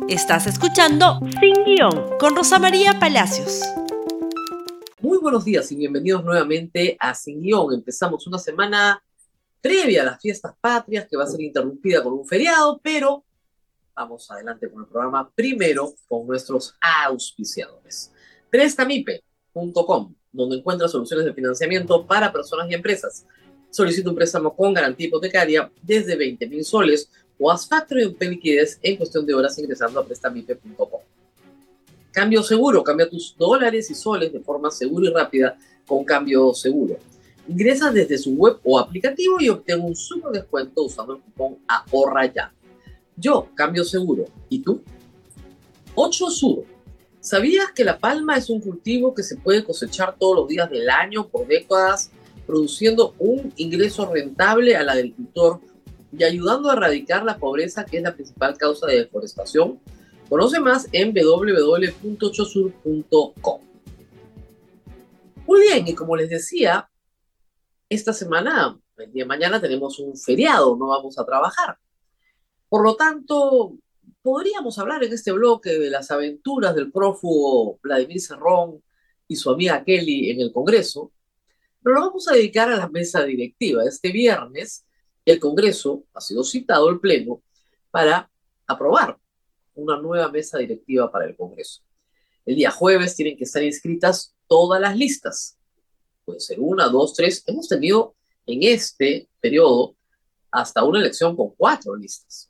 Estás escuchando Sin Guión con Rosa María Palacios. Muy buenos días y bienvenidos nuevamente a Sin Guión. Empezamos una semana previa a las fiestas patrias que va a ser interrumpida con un feriado, pero vamos adelante con el programa primero con nuestros auspiciadores. Prestamipe.com, donde encuentras soluciones de financiamiento para personas y empresas. Solicita un préstamo con garantía hipotecaria desde 20.000 soles o haz factoring en liquidez en cuestión de horas ingresando a prestamipe.com. Cambio Seguro, cambia tus dólares y soles de forma segura y rápida con Cambio Seguro. Ingresa desde su web o aplicativo y obtén un super descuento usando el cupón AHORRAYA. Yo, Cambio Seguro. ¿Y tú? 8 Sur. ¿Sabías que la palma es un cultivo que se puede cosechar todos los días del año por décadas, produciendo un ingreso rentable al agricultor y ayudando a erradicar la pobreza, que es la principal causa de deforestación? Conoce más en www.ochosur.com. Muy bien, y como les decía, esta semana, el día de mañana, tenemos un feriado, no vamos a trabajar. Por lo tanto, podríamos hablar en este bloque de las aventuras del prófugo Vladimir Cerrón y su amiga Kelly en el Congreso, pero lo vamos a dedicar a la mesa directiva. Este viernes, el Congreso ha sido citado al Pleno para aprobar una nueva mesa directiva para el Congreso. El día jueves tienen que estar inscritas todas las listas. Puede ser una, dos, tres. Hemos tenido en este periodo hasta una elección con 4 listas.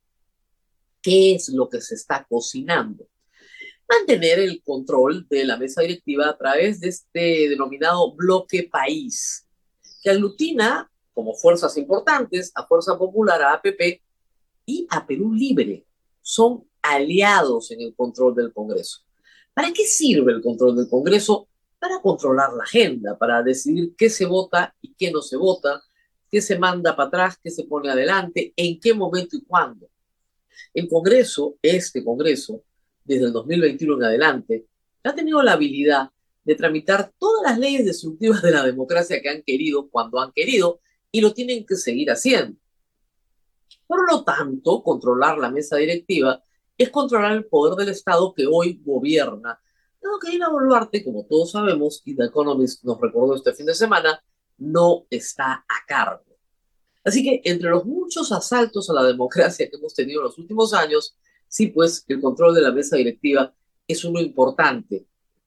¿Qué es lo que se está cocinando? Mantener el control de la mesa directiva a través de este denominado bloque país, que aglutina como fuerzas importantes a Fuerza Popular, a APP y a Perú Libre. Son aliados en el control del Congreso. ¿Para qué sirve el control del Congreso? Para controlar la agenda, para decidir qué se vota y qué no se vota, qué se manda para atrás, qué se pone adelante, en qué momento y cuándo. El Congreso, este Congreso, desde el 2021 en adelante, ha tenido la habilidad de tramitar todas las leyes destructivas de la democracia que han querido, cuando han querido, y lo tienen que seguir haciendo. Por lo tanto, controlar la mesa directiva es controlar el poder del Estado que hoy gobierna. Dado que Dina Boluarte, como todos sabemos, y The Economist nos recordó este fin de semana, no está a cargo. Así que entre los muchos asaltos a la democracia que hemos tenido en los últimos años, sí, pues el control de la mesa directiva es uno importante.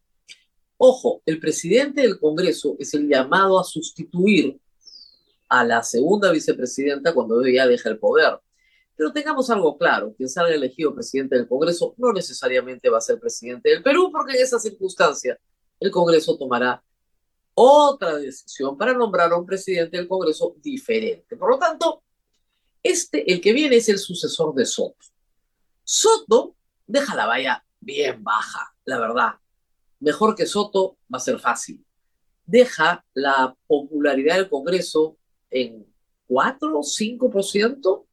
Ojo, el presidente del Congreso es el llamado a sustituir a la segunda vicepresidenta cuando ella deja el poder. Pero tengamos algo claro, quien salga elegido presidente del Congreso no necesariamente va a ser presidente del Perú, porque en esa circunstancia el Congreso tomará otra decisión para nombrar a un presidente del Congreso diferente. Por lo tanto, el que viene, es el sucesor de Soto. Soto deja la valla bien baja, la verdad. Mejor que Soto va a ser fácil. Deja la popularidad del Congreso en 4 o 5%.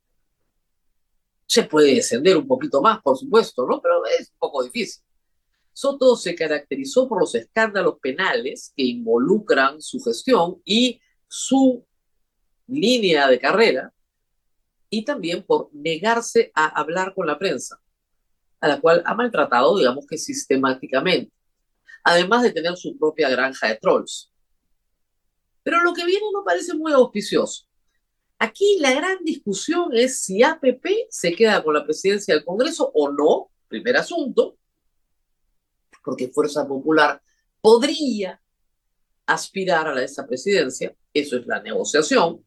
Se puede descender un poquito más, por supuesto, ¿no? Pero es un poco difícil. Soto se caracterizó por los escándalos penales que involucran su gestión y su línea de carrera, y también por negarse a hablar con la prensa, a la cual ha maltratado, digamos que sistemáticamente, además de tener su propia granja de trolls. Pero lo que viene no parece muy auspicioso. Aquí la gran discusión es si APP se queda con la presidencia del Congreso o no, primer asunto, porque Fuerza Popular podría aspirar a esa presidencia, eso es la negociación,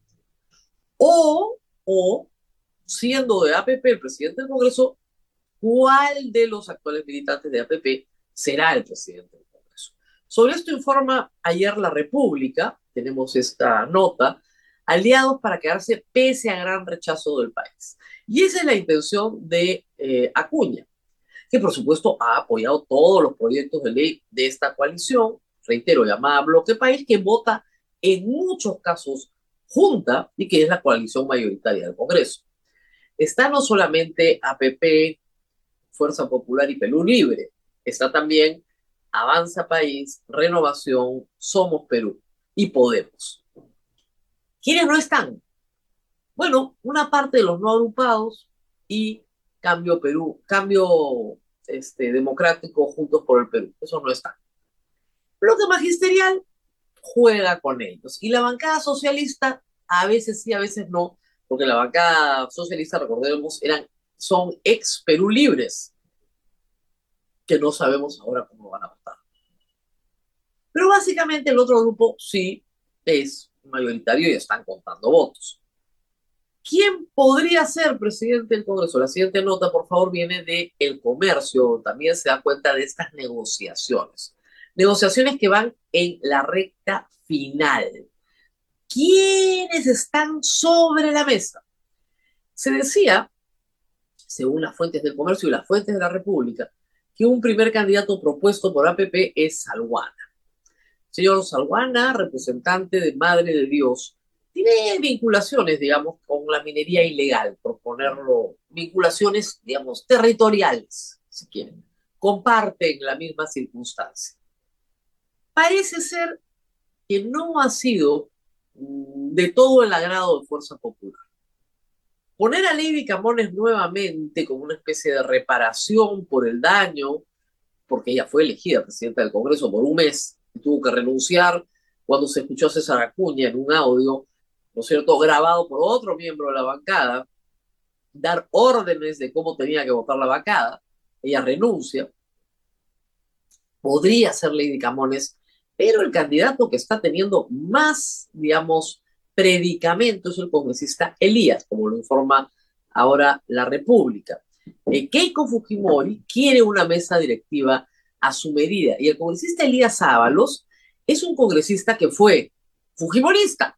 o siendo de APP el presidente del Congreso, ¿cuál de los actuales militantes de APP será el presidente del Congreso? Sobre esto informa ayer La República, tenemos esta nota, aliados para quedarse pese a gran rechazo del país. Y esa es la intención de Acuña, que por supuesto ha apoyado todos los proyectos de ley de esta coalición, reitero, llamada Bloque País, que vota en muchos casos junta y que es la coalición mayoritaria del Congreso. Está no solamente APP, Fuerza Popular y Perú Libre, está también Avanza País, Renovación, Somos Perú y Podemos. ¿Quiénes no están? Bueno, una parte de los no agrupados y Cambio Perú, Cambio Democrático, Juntos por el Perú. Eso no está. Bloque magisterial juega con ellos. Y la bancada socialista, a veces sí, a veces no, porque la bancada socialista, recordemos, son ex Perú libres, que no sabemos ahora cómo van a votar. Pero básicamente el otro grupo sí es mayoritario y están contando votos. ¿Quién podría ser presidente del Congreso? La siguiente nota, por favor, viene de El Comercio. También se da cuenta de estas negociaciones. Negociaciones que van en la recta final. ¿Quiénes están sobre la mesa? Se decía, según las fuentes del Comercio y las fuentes de la República, que un primer candidato propuesto por APP es Salguana. Señor Salguana, representante de Madre de Dios, tiene vinculaciones, digamos, con la minería ilegal, por ponerlo, vinculaciones, digamos, territoriales, si quieren. Comparten la misma circunstancia. Parece ser que no ha sido de todo el agrado de Fuerza Popular. Poner a Lady Camones nuevamente como una especie de reparación por el daño, porque ella fue elegida presidenta del Congreso por un mes y tuvo que renunciar cuando se escuchó a César Acuña en un audio, ¿no es cierto?, grabado por otro miembro de la bancada, dar órdenes de cómo tenía que votar la bancada. Ella renuncia. Podría ser Lady Camones, pero el candidato que está teniendo más, digamos, predicamento es el congresista Elías, como lo informa ahora la República. Keiko Fujimori quiere una mesa directiva a su medida y el congresista Elías Ábalos es un congresista que fue fujimorista.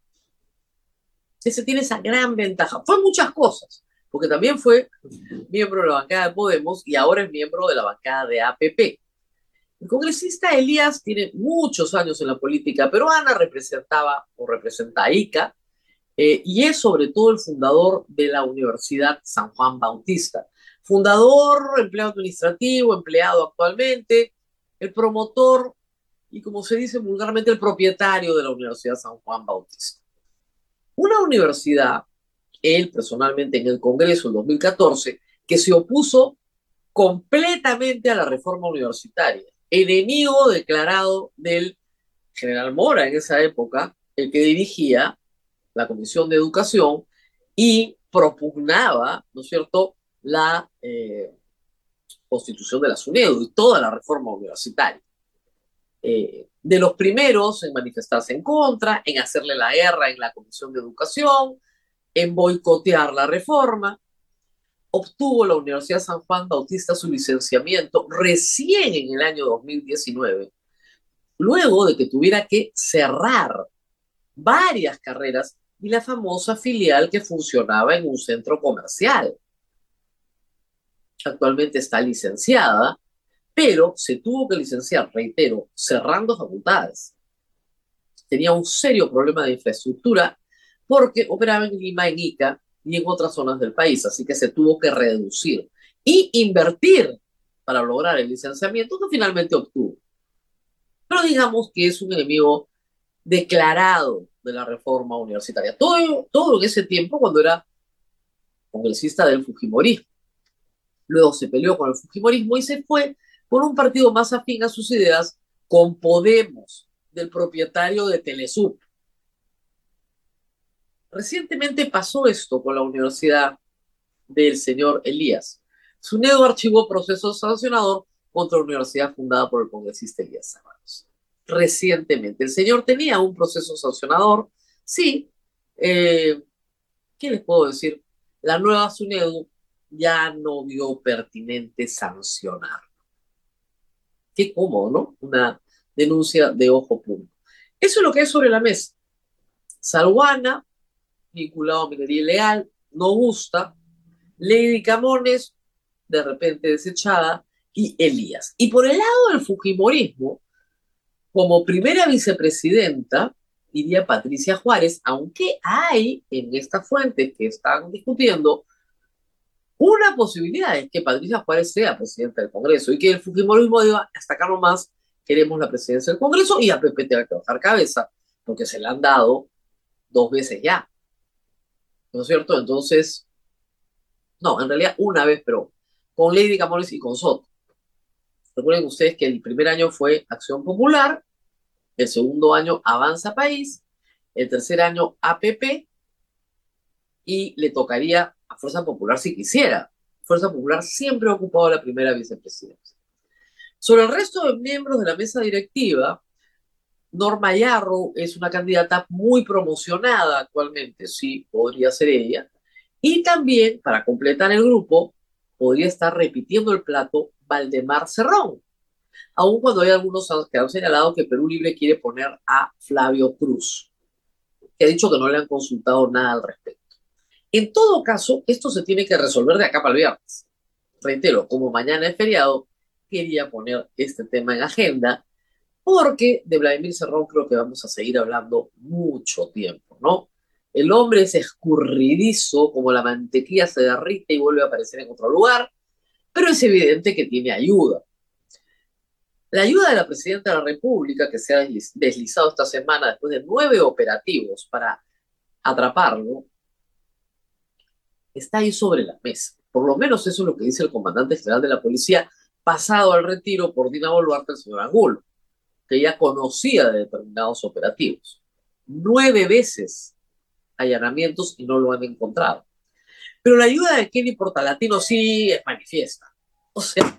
Ese tiene esa gran ventaja. Fue muchas cosas, porque también fue miembro de la bancada de Podemos y ahora es miembro de la bancada de APP. El congresista Elías tiene muchos años en la política peruana, representaba o representa a ICA, y es sobre todo el fundador de la Universidad San Juan Bautista. Fundador, empleado administrativo, empleado actualmente, el promotor y, como se dice vulgarmente, el propietario de la Universidad San Juan Bautista. Una universidad, él personalmente en el Congreso en 2014, que se opuso completamente a la reforma universitaria, enemigo declarado del general Mora en esa época, el que dirigía la Comisión de Educación y propugnaba, ¿no es cierto?, la constitución de la SUNEDU y toda la reforma universitaria. De los primeros en manifestarse en contra, en hacerle la guerra en la Comisión de Educación, en boicotear la reforma. Obtuvo la Universidad San Juan Bautista su licenciamiento recién en el año 2019, luego de que tuviera que cerrar varias carreras y la famosa filial que funcionaba en un centro comercial. Actualmente está licenciada, pero se tuvo que licenciar, reitero, cerrando facultades. Tenía un serio problema de infraestructura porque operaba en Lima, en Ica y en otras zonas del país, así que se tuvo que reducir y invertir para lograr el licenciamiento que finalmente obtuvo. Pero digamos que es un enemigo declarado de la reforma universitaria. Todo en ese tiempo cuando era congresista del Fujimorismo. Luego se peleó con el Fujimorismo y se fue con un partido más afín a sus ideas, con Podemos, del propietario de Telesub. Recientemente pasó esto con la universidad del señor Elías. SUNEDU archivó proceso sancionador contra la universidad fundada por el congresista Elías Ábalos. Recientemente. El señor tenía un proceso sancionador, sí. ¿Qué les puedo decir? La nueva SUNEDU ya no vio pertinente sancionar. Qué cómodo, ¿no? Una denuncia de ojo público. Eso es lo que hay sobre la mesa. Salguana, vinculado a minería ilegal, no gusta. Lady Camones, de repente desechada, y Elías. Y por el lado del fujimorismo, como primera vicepresidenta, iría Patricia Juárez, aunque hay en estas fuentes que están discutiendo una posibilidad es que Patricia Juárez sea presidenta del Congreso y que el fujimorismo diga, hasta acá nomás queremos la presidencia del Congreso y a Pepe tenga que bajar cabeza, porque se le han dado 2 veces ya. ¿No es cierto? Entonces, no, en realidad una vez, pero con Lady Camones y con Soto. Recuerden ustedes que el primer año fue Acción Popular, el segundo año Avanza País, el tercer año APP, y le tocaría a Fuerza Popular si quisiera. Fuerza Popular siempre ha ocupado la primera vicepresidencia. Sobre el resto de miembros de la mesa directiva, Norma Yarrow es una candidata muy promocionada actualmente, sí, podría ser ella. Y también, para completar el grupo, podría estar repitiendo el plato Valdemar Cerrón, aun cuando hay algunos que han señalado que Perú Libre quiere poner a Flavio Cruz, que ha dicho que no le han consultado nada al respecto. En todo caso, esto se tiene que resolver de acá para el viernes. Reitero, como mañana es feriado, quería poner este tema en agenda, porque de Vladimir Cerrón creo que vamos a seguir hablando mucho tiempo, ¿no? El hombre es escurridizo, como la mantequilla se derrite y vuelve a aparecer en otro lugar, pero es evidente que tiene ayuda. La ayuda de la Presidenta de la República, que se ha deslizado esta semana después de 9 operativos para atraparlo, está ahí sobre la mesa. Por lo menos eso es lo que dice el comandante general de la policía, pasado al retiro por Dina Boluarte, el señor Angulo, que ya conocía de determinados operativos. 9 veces allanamientos y no lo han encontrado. Pero la ayuda de Kenny Portalatino sí es manifiesta. O sea,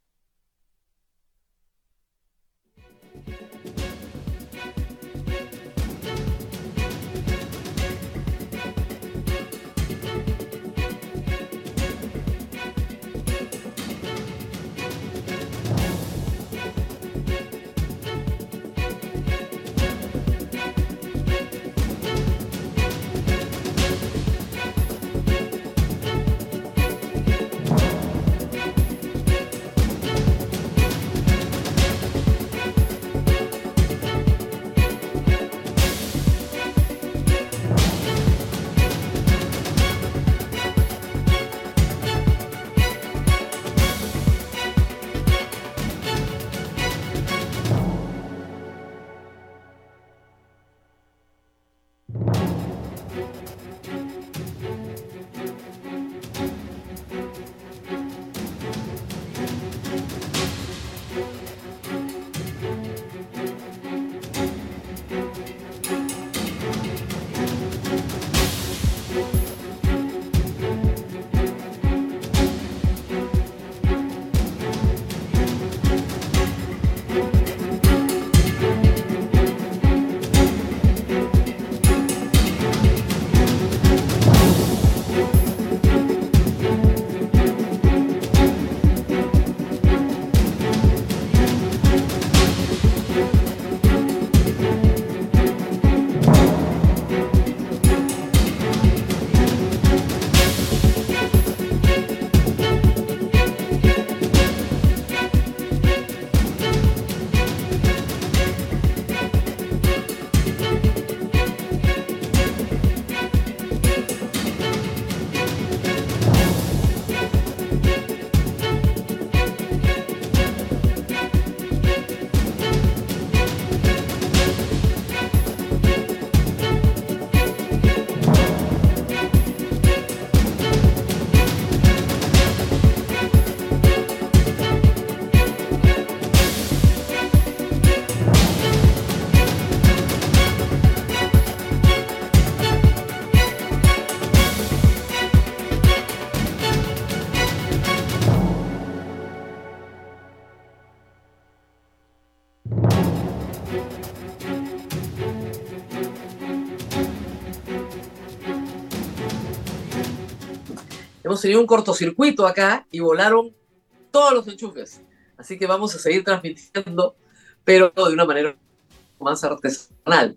hemos tenido un cortocircuito acá y volaron todos los enchufes. Así que vamos a seguir transmitiendo, pero de una manera más artesanal.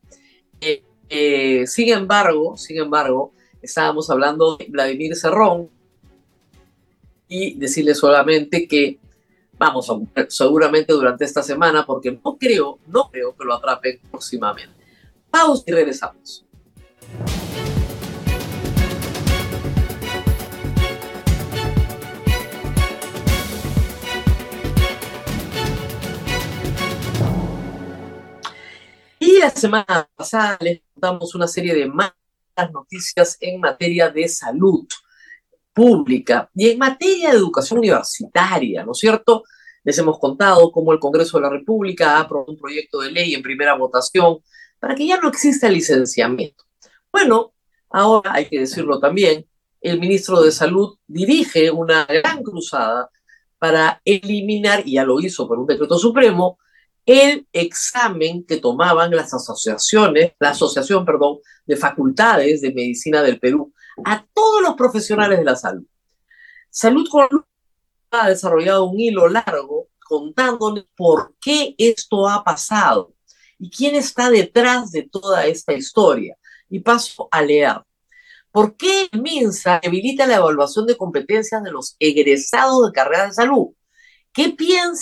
Sin embargo, estábamos hablando de Vladimir Cerrón y decirle solamente que vamos a ver seguramente durante esta semana, porque no creo que lo atrapen próximamente. Pausa y regresamos. Y la semana pasada les contamos una serie de malas noticias en materia de salud. pública y en materia de educación universitaria, ¿no es cierto? Les hemos contado cómo el Congreso de la República ha aprobado un proyecto de ley en primera votación para que ya no exista licenciamiento. Bueno, ahora hay que decirlo también, el ministro de Salud dirige una gran cruzada para eliminar, y ya lo hizo por un decreto supremo, el examen que tomaban las asociaciones, la asociación, perdón, de facultades de medicina del Perú a todos los profesionales de la salud. Salud con Luz ha desarrollado un hilo largo contándoles por qué esto ha pasado y quién está detrás de toda esta historia. Y paso a leer. ¿Por qué el MINSA debilita la evaluación de competencias de los egresados de carreras de salud? ¿Quién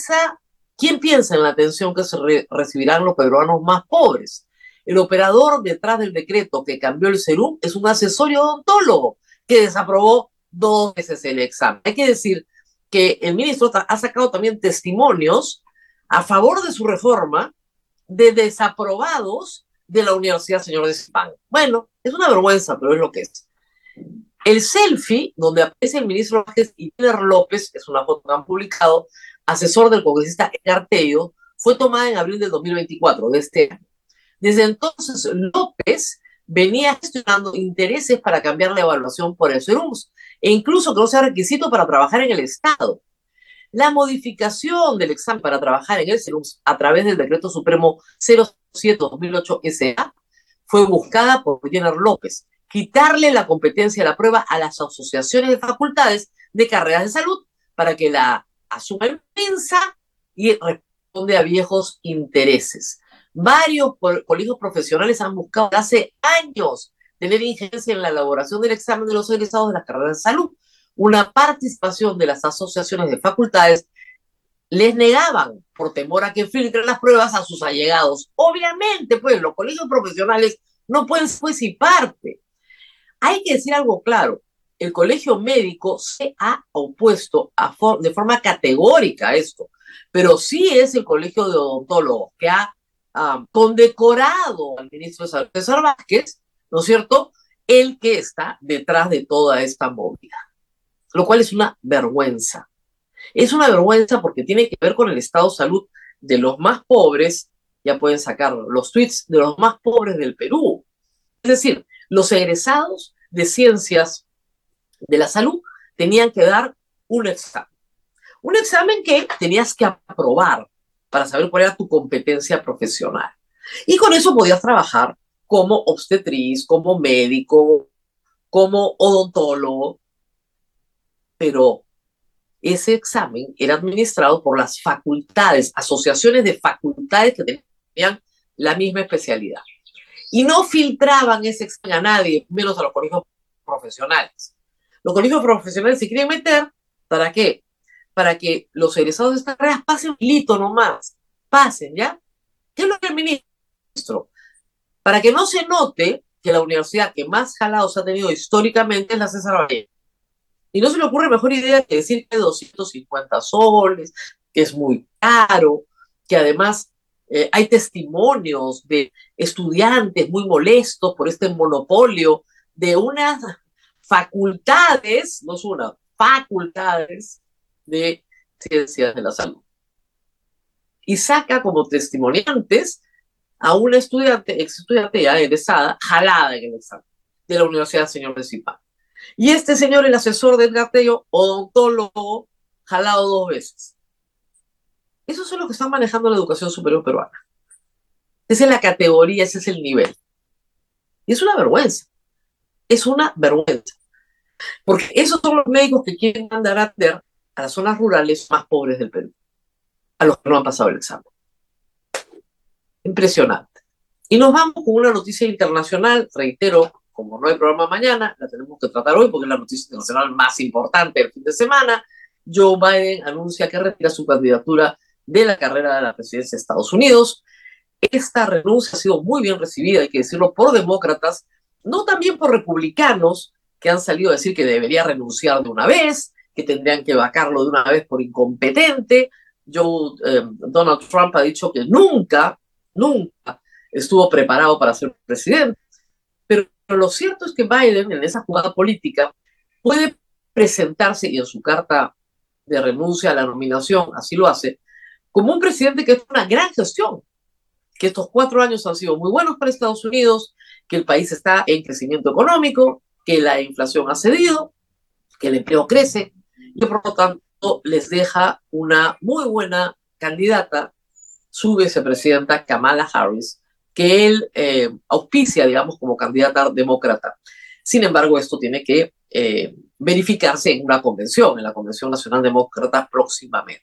piensa en la atención que se recibirán los peruanos más pobres? El operador detrás del decreto que cambió el SERUM es un asesor odontólogo que desaprobó 2 veces el examen. Hay que decir que el ministro ha sacado también testimonios a favor de su reforma de desaprobados de la Universidad Señor de Zipán. Bueno, es una vergüenza, pero es lo que es. El selfie, donde aparece el ministro Vázquez y Peter López, es una foto que han publicado, asesor del congresista Edgar Tello, fue tomada en abril del 2024, de este año. Desde entonces, López venía gestionando intereses para cambiar la evaluación por el SERUMS, e incluso que no sea requisito para trabajar en el Estado. La modificación del examen para trabajar en el SERUMS a través del Decreto Supremo 07-2008 SA fue buscada por Jenner López, quitarle la competencia de la prueba a las asociaciones de facultades de carreras de salud para que la asuma el MINSA y responde a viejos intereses. Varios colegios profesionales han buscado hace años tener injerencia en la elaboración del examen de los egresados de las carreras de salud. Una participación de las asociaciones de facultades les negaban por temor a que filtren las pruebas a sus allegados. Obviamente, pues, los colegios profesionales no pueden parte. Hay que decir algo claro. El colegio médico se ha opuesto de forma categórica a esto, pero sí es el colegio de odontólogos que ha condecorado al ministro de Salud, César Vázquez, ¿no es cierto?, el que está detrás de toda esta movida, lo cual es una vergüenza. Es una vergüenza porque tiene que ver con el estado de salud de los más pobres. Ya pueden sacar los tweets de los más pobres del Perú. Es decir, los egresados de ciencias de la salud tenían que dar un examen que tenías que aprobar para saber cuál era tu competencia profesional. Y con eso podías trabajar como obstetriz, como médico, como odontólogo, pero ese examen era administrado por las facultades, asociaciones de facultades que tenían la misma especialidad. Y no filtraban ese examen a nadie, menos a los colegios profesionales. Los colegios profesionales se quieren meter, ¿para qué? Para que los egresados de estas carreras pasen un hilito nomás, pasen, ¿ya? ¿Qué es lo que el ministro? Para que no se note que la universidad que más jalados ha tenido históricamente es la César Vallejo. Y no se le ocurre mejor idea que decir que 250 soles, que es muy caro, que además hay testimonios de estudiantes muy molestos por este monopolio de unas facultades, no es una, facultades de ciencias de la salud. Y saca como testimoniantes a una estudiante, ex estudiante ya egresada, jalada en el examen de la Universidad Señor de Zipán. Y este señor, el asesor de Edgar Tello, odontólogo, jalado 2 veces. Esos son los que están manejando la educación superior peruana. Esa es la categoría, ese es el nivel. Y es una vergüenza. Es una vergüenza. Porque esos son los médicos que quieren mandar a atender a las zonas rurales más pobres del Perú, a los que no han pasado el examen. Impresionante. Y nos vamos con una noticia internacional, reitero, como no hay programa mañana, la tenemos que tratar hoy porque es la noticia internacional más importante del fin de semana. Joe Biden anuncia que retira su candidatura de la carrera de la presidencia de Estados Unidos. Esta renuncia ha sido muy bien recibida, hay que decirlo, por demócratas, no también por republicanos, que han salido a decir que debería renunciar de una vez, que tendrían que vacarlo de una vez por incompetente. Donald Trump ha dicho que nunca estuvo preparado para ser presidente. Pero lo cierto es que Biden, en esa jugada política, puede presentarse, y en su carta de renuncia a la nominación así lo hace, como un presidente que ha hecho una gran gestión, que estos 4 años han sido muy buenos para Estados Unidos, que el país está en crecimiento económico, que la inflación ha cedido, que el empleo crece, y por lo tanto les deja una muy buena candidata, su vicepresidenta Kamala Harris, que él auspicia, digamos, como candidata demócrata. Sin embargo, esto tiene que verificarse en una convención, en la Convención Nacional Demócrata próximamente.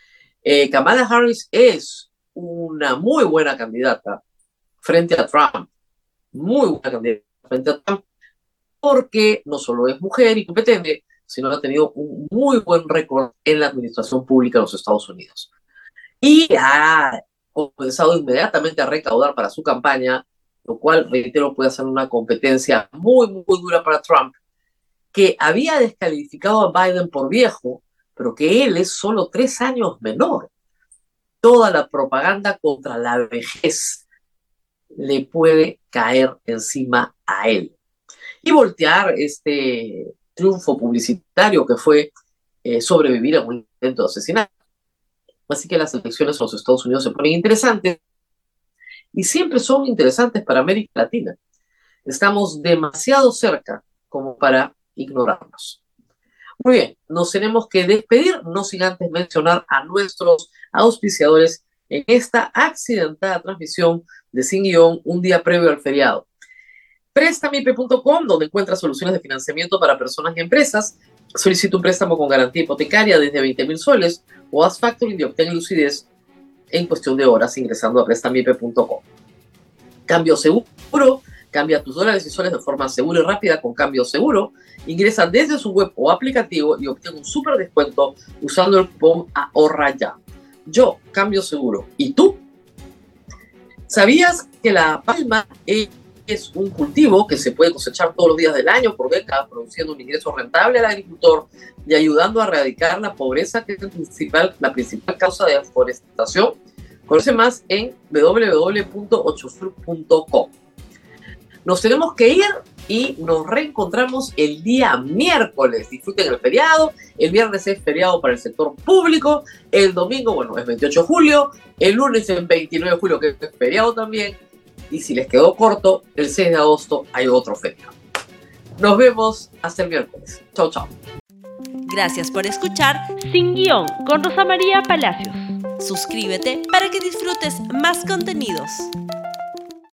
Kamala Harris es una muy buena candidata frente a Trump, muy buena candidata frente a Trump, porque no solo es mujer y competente, sino ha tenido un muy buen récord en la administración pública de los Estados Unidos. Y ha comenzado inmediatamente a recaudar para su campaña, lo cual, reitero, puede ser una competencia muy, muy dura para Trump, que había descalificado a Biden por viejo, pero que él es solo 3 años menor. Toda la propaganda contra la vejez le puede caer encima a él. Y voltear este triunfo publicitario que fue sobrevivir a un intento de asesinato. Así que las elecciones en los Estados Unidos se ponen interesantes y siempre son interesantes para América Latina. Estamos demasiado cerca como para ignorarnos. Muy bien, nos tenemos que despedir, no sin antes mencionar a nuestros auspiciadores en esta accidentada transmisión de Sin Guión un día previo al feriado. Prestamipe.com, donde encuentras soluciones de financiamiento para personas y empresas. Solicita un préstamo con garantía hipotecaria desde 20,000 soles o haz factoring y obtén lucidez en cuestión de horas ingresando a prestamipe.com. Cambio seguro, cambia tus dólares y soles de forma segura y rápida con Cambio Seguro. Ingresa desde su web o aplicativo y obtén un súper descuento usando el cupón AHORRAYA. Yo, Cambio Seguro. ¿Y tú? ¿Sabías que la palma es un cultivo que se puede cosechar todos los días del año por décadas, produciendo un ingreso rentable al agricultor y ayudando a erradicar la pobreza, que es la principal causa de deforestación? Conoce más en www.ochosur.com. Nos tenemos que ir y nos reencontramos el día miércoles. Disfruten el feriado. El viernes es feriado para el sector público. El domingo, bueno, es 28 de julio. El lunes es 29 de julio, que es feriado también. Y si les quedó corto, el 6 de agosto hay otro feriado. Nos vemos hasta el miércoles. Chau, chau. Gracias por escuchar Sin Guión con Rosa María Palacios. Suscríbete para que disfrutes más contenidos.